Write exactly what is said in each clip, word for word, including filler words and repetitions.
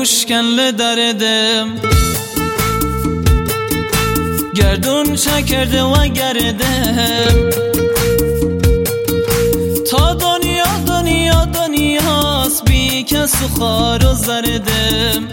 گوش کن لدردم گردون چکرده و گردم تا دنیا دنیا دنیاست بی کس و خار و زردم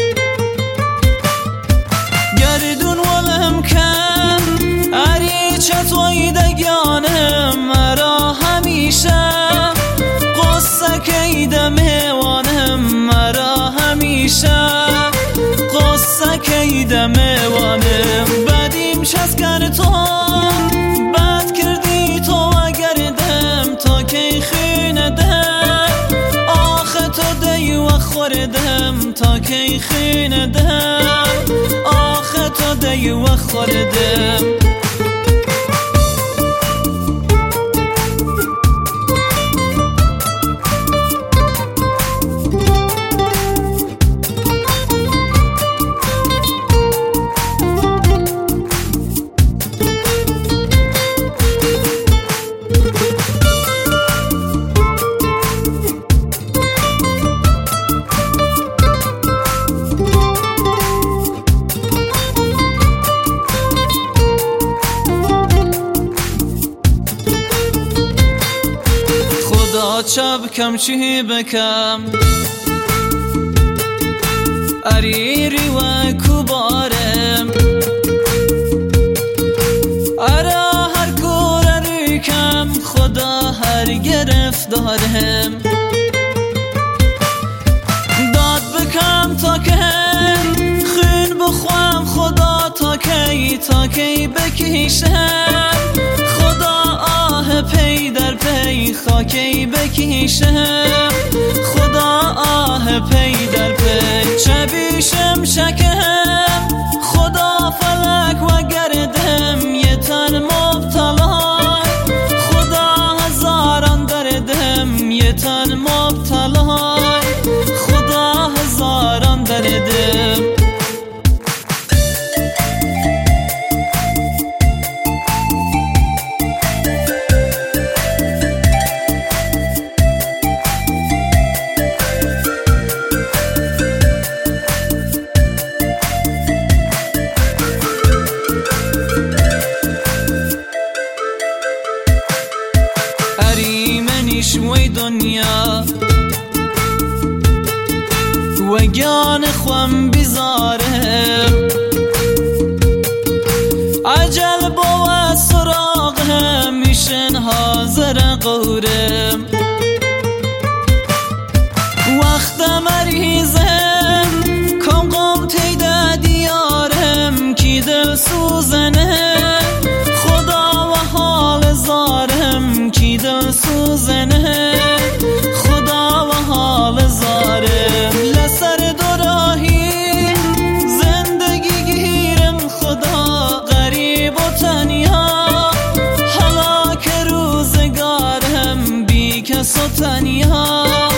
گردون ولم کن اری چطوی دگانم مرا همیشه قصه کیده میوانم مرا همیشه قصه کیده میوانم بدیم شست کرد تو بد کردی تو و گردم تا کی خینه دم آخه تو دی و خوردم تا کی خینه دم آخه تو دی و خوردم چاب کم چی بکم اریری و کوبارم ارا هر کور ریکم خدا هر گرفتارم داد بکم تا که خون بخوام خدا تا کی تا کی بکشم خدا آه پی در پی خاکی بکشم خدا آه پی در پی چه بیشم شکم خدا فلک و گردم یه تن مبتلا خدا هزاران دردم یه تن مبتلا خدا هزاران دردم وی دنیا و گان خوام بیزارم عجل با سراغم میشن حاضر قورم وقت مریضم کم قم تیده دیارم کی دل سوزنه خدا و حال زارم کی دل سوزنه خدا و حال زارم لسر دوراهی زندگی گیرم خدا غریب و تنیا حالا که روزگارم بی کس و تنیا